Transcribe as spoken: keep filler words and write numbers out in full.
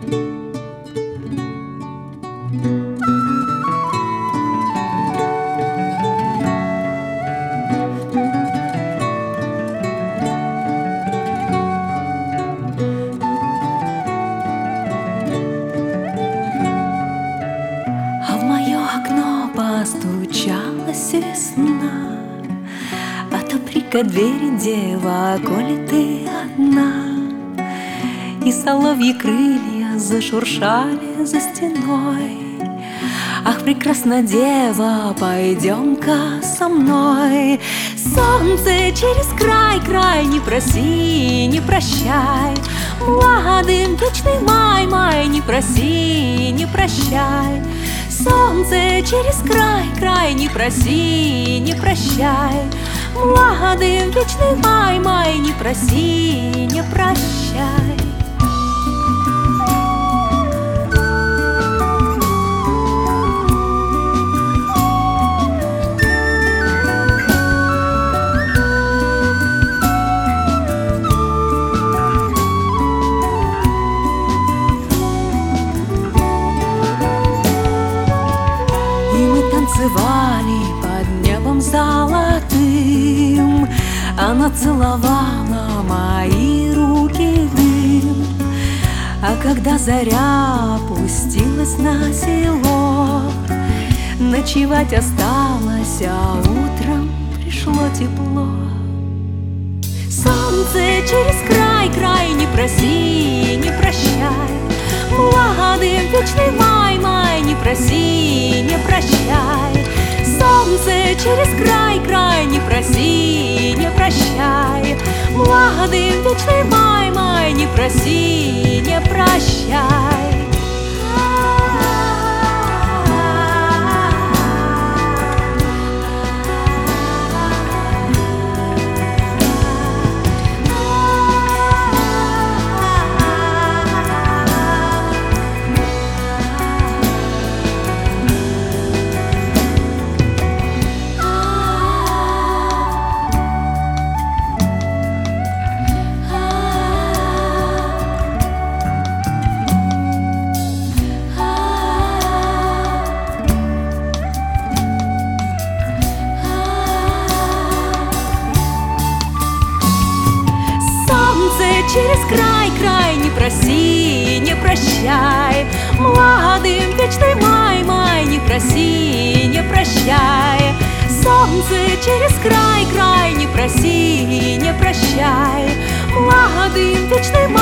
Постучалась весна, отопри-ка двери, дева, коли ты одна. И соловьи крылья зашуршали за стеной. Ах, прекрасна дева, пойдем-ка со мной. Солнце через край, край, не проси, не прощай. Молодым вечный май, май, не проси, не прощай. Солнце через край, край, не проси, не прощай. Молодым вечный май, май, не проси, не прощай. Танцевали под небом золотым, она целовала мои руки дым. А когда заря опустилась на село, ночевать осталось, а утром пришло тепло. Солнце через край, край, не проси, не прощай. Молодым вечный май, май, не проси, не прощай. Солнце через край, край, не проси, не прощай. Молодым вечный май, май, не проси, не прощай. Через край, край, не проси, не прощай. Молодым вечный май, май, не проси, не прощай. Солнце через край, край, не проси, не прощай. Молодым вечный май.